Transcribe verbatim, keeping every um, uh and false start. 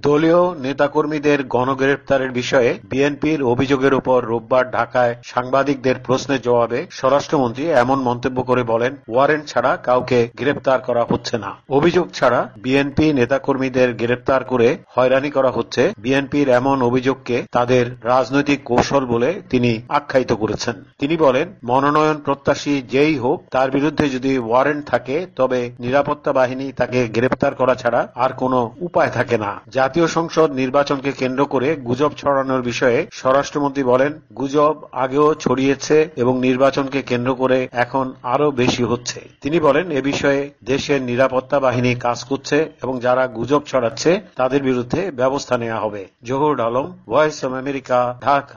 দলীয় নেতাকর্মীদের গণগ্রেপ্তারের বিষয়ে বিএনপির অভিযোগের উপর রোববার ঢাকায় সাংবাদিকদের প্রশ্নের জবাবে স্বরাষ্ট্রমন্ত্রী এমন মন্তব্য করে বলেন, ওয়ারেন্ট ছাড়া কাউকে গ্রেপ্তার করা হচ্ছে না। অভিযোগ ছাড়া বিএনপি নেতাকর্মীদের গ্রেপ্তার করে হয়রানি করা হচ্ছে। বিএনপির এমন অভিযোগকে তাদের রাজনৈতিক কৌশল বলে তিনি আখ্যায়িত করেছেন। তিনি বলেন, মনোনয়ন প্রত্যাশী যেই হোক তার বিরুদ্ধে যদি ওয়ারেন্ট থাকে তবে নিরাপত্তা বাহিনী তাকে গ্রেপ্তার করা ছাড়া আর কোনো উপায় থাকে না। জাতীয় সংসদ নির্বাচনকে কেন্দ্র করে গুজব ছড়ানোর বিষয়ে স্বরাষ্ট্রমন্ত্রী বলেন, গুজব আগেও ছড়িয়েছে এবং নির্বাচনকে কেন্দ্র করে এখন আরো বেশি হচ্ছে। তিনি বলেন, এ বিষয়ে দেশের নিরাপত্তা বাহিনী কাজ করছে এবং যারা গুজব ছড়াচ্ছে তাদের বিরুদ্ধে ব্যবস্থা নেওয়া হবে। Zahur Alam, voice of America, Dhaka.